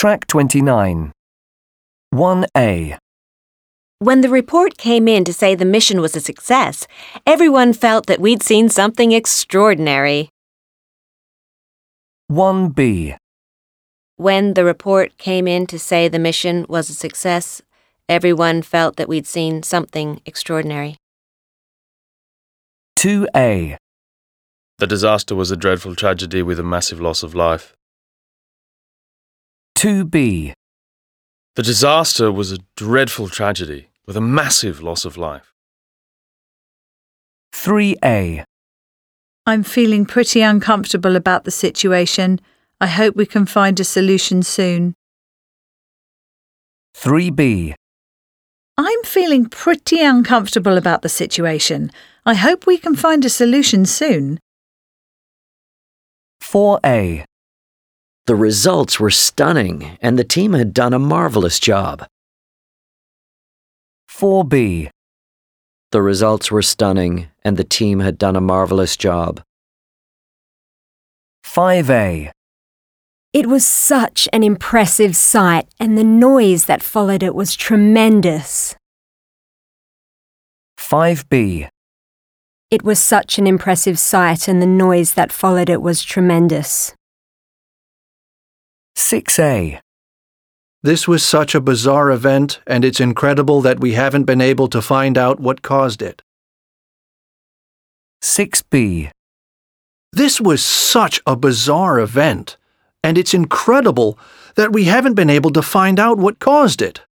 Track 29. 1A. When the report came in to say the mission was a success, everyone felt that we'd seen something extraordinary. 1B. When the report came in to say the mission was a success, everyone felt that we'd seen something extraordinary. 2A. The disaster was a dreadful tragedy with a massive loss of life. 2B. The disaster was a dreadful tragedy with a massive loss of life. 3A. I'm feeling pretty uncomfortable about the situation. I hope we can find a solution soon. 3B. I'm feeling pretty uncomfortable about the situation. I hope we can find a solution soon. 4A. The results were stunning, and the team had done a marvelous job. 4B. The results were stunning, and the team had done a marvelous job. 5A. It was such an impressive sight, and the noise that followed it was tremendous. 5B. It was such an impressive sight, and the noise that followed it was tremendous. 6A. This was such a bizarre event, and it's incredible that we haven't been able to find out what caused it. 6B. This was such a bizarre event, and it's incredible that we haven't been able to find out what caused it.